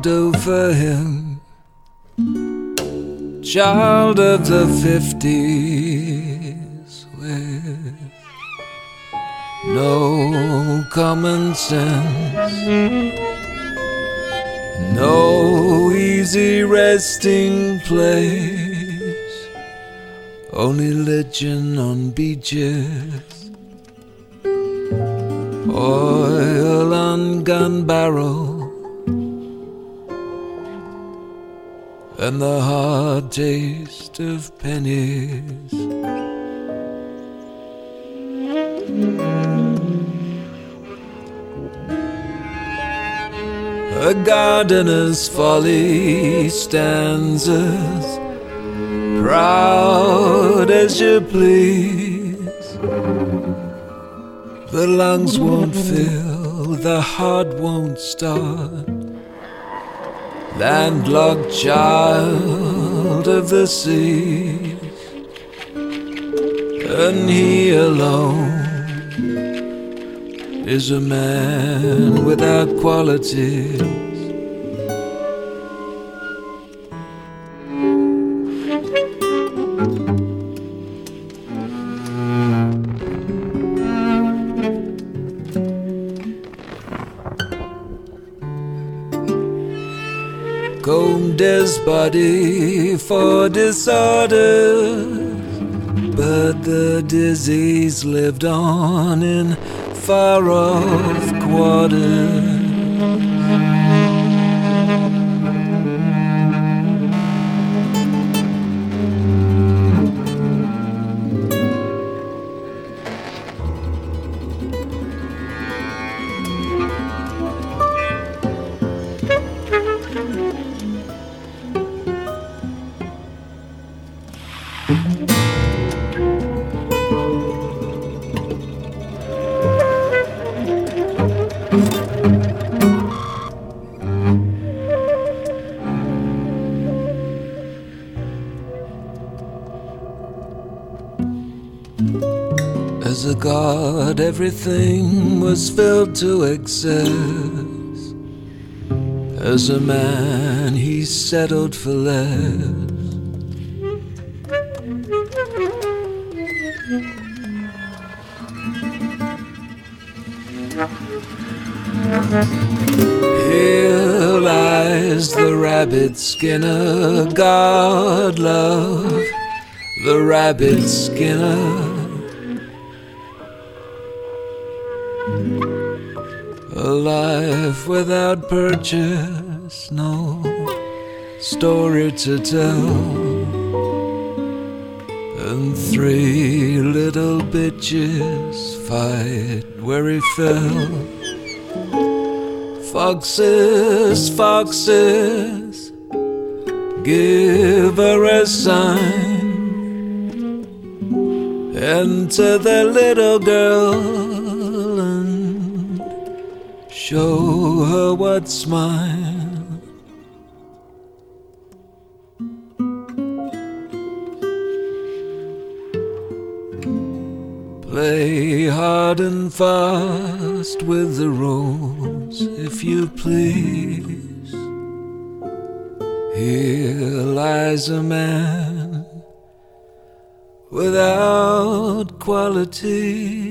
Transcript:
do for him? Child of the 50s with no common sense, no easy resting place, only religion on beaches, oil on gun barrel, and the hard taste of pennies. A gardener's folly stanzas, proud as you please. The lungs won't fill, the heart won't start. Landlocked child of the seas, and he alone is a man without qualities. Combed his body for disorders, but the disease lived on in far-off quarters. As a god, everything was filled to excess. As a man, he settled for less. Here lies the rabbit skinner, God love the rabbit skinner. A life without purchase, no story to tell, and three little bitches fight where he fell. Foxes, foxes, give her a sign. Enter the little girl and show her what's mine. Play hard and fast with the rules, if you please. Here lies a man without quality.